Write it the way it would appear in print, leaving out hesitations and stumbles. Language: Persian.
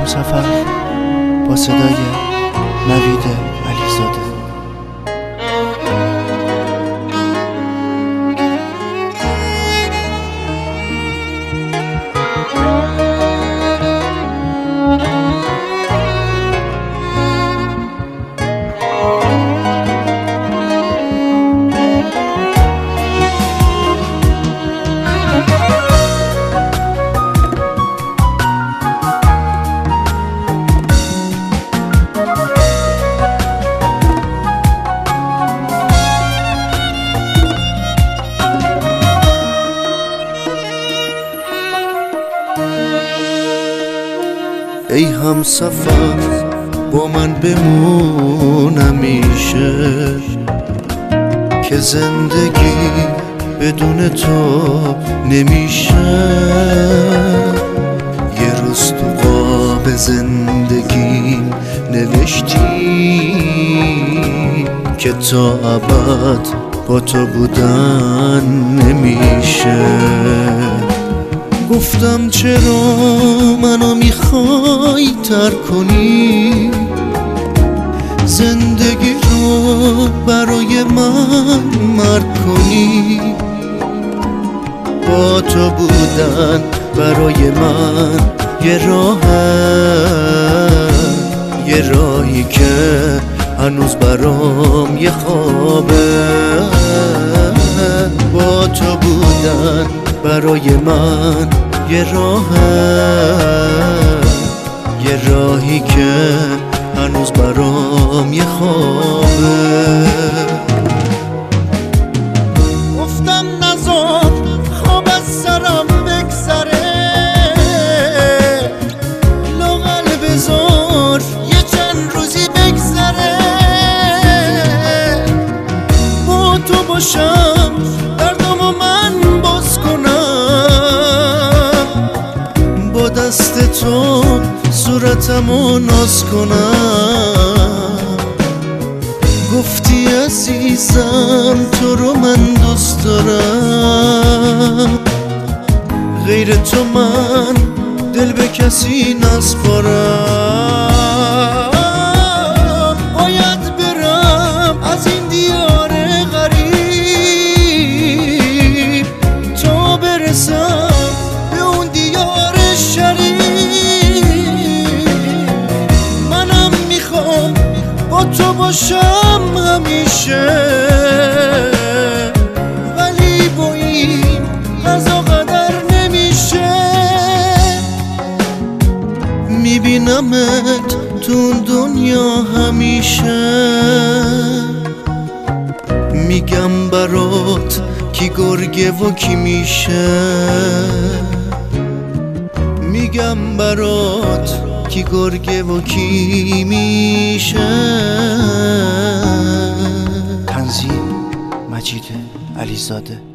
همسفر با صدای نوید علیزاده. ای همسفر با من بمون همیشه، که زندگی بدون تو نمیشه. یه روز تو قاب زندگی نوشتی که تا ابد با تو بودن نمیشه. گفتم چرا منو میخوای ترک کنی، زندگی رو برای من مرگ کنی. با تو بودن برای من یه راهی که هنوز برام یه خوابه. با تو بودن برای من یه راهی که هنوز برام یه خوابه. گفتم نذار خواب از سرم بگذره، لااقل بذار یه چند روزی بگذره. با تو باشم دردامو من باز کنم، با دست تو صورتمو ناز کنم. گفتی عزیزم تو رو من دوست دارم، غیر تو من دل به کسی نسپارم. باید برم از این دیار غریب تا برسم به اون دیار شریف. منم میخوام با تو باشم همیشه، ولی با این قضا قدر نمیشه. میبینمت تو اون دنیا همیشه، میگم برات کی گرگه و کی میشه. میگم برات کی گرگه و کی میشه. تنظیم مجید علیزاده.